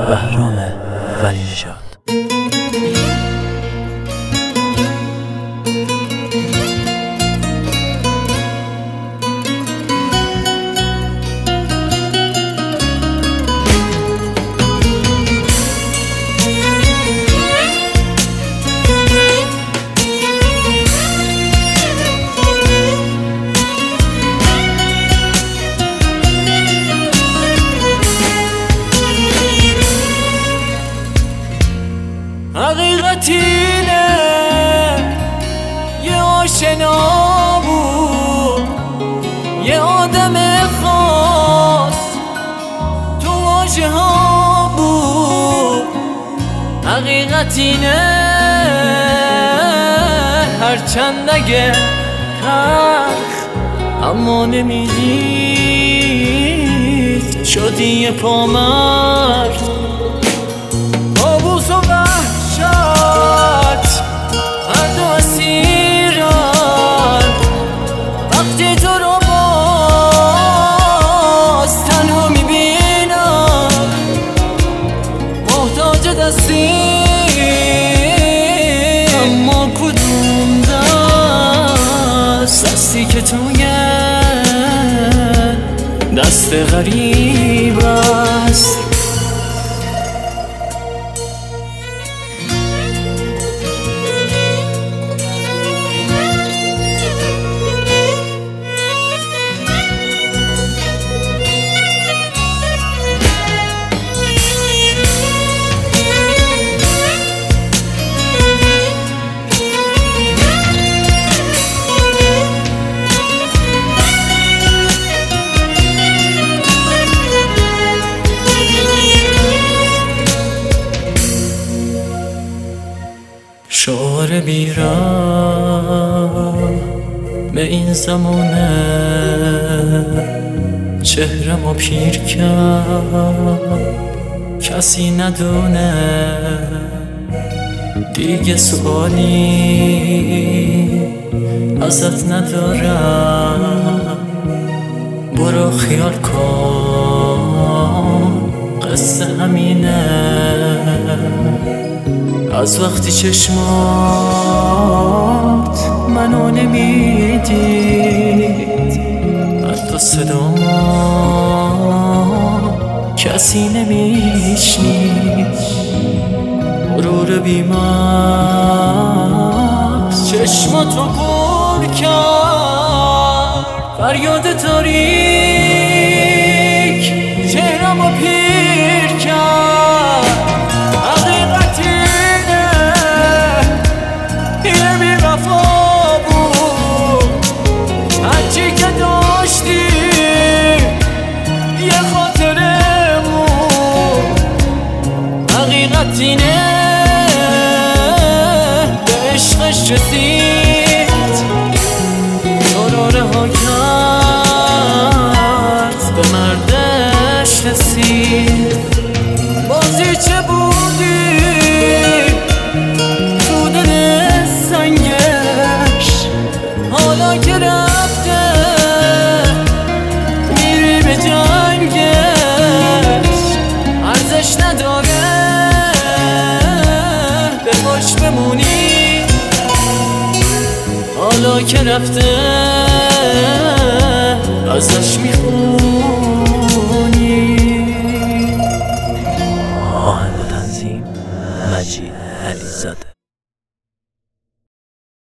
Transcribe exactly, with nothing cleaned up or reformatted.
بهرام ولی نژاد. حقیقت اینه یه آشنا بود، یه آدم خاص تو واژه ها بود. حقیقت اینه هرچند اگه تلخ اما نمیدید شدی یه پامرد. آبوس و وحشت هر دو اسیرن وقتی تو رو باز تنها میبینم، محتاج دستی اما کدوم دست، دستی که توی دست غریب است. شعار بیرم به این زمانه چهرمو پیر کرد، کسی ندونه دیگه سوالی ازت ندارم. برو خیال کن قصه همینه، از وقتی چشمات منو نمیدید حتی صدامو کسی نمیشنید. غرور بیمارس چشماتو پر کرد، فریاد تاریک چهرمو پیر کرد. حقیقت اینه به عشقش رسید، تو رو رها کرد به مردش رسید. بازی چه بودی تو دل سنگش، حالا که رفته میری به جنگش. ارزش نداره بمونی حالا که رفته ازش میخونی. آهنگ و تنظیم مجید علیزاده.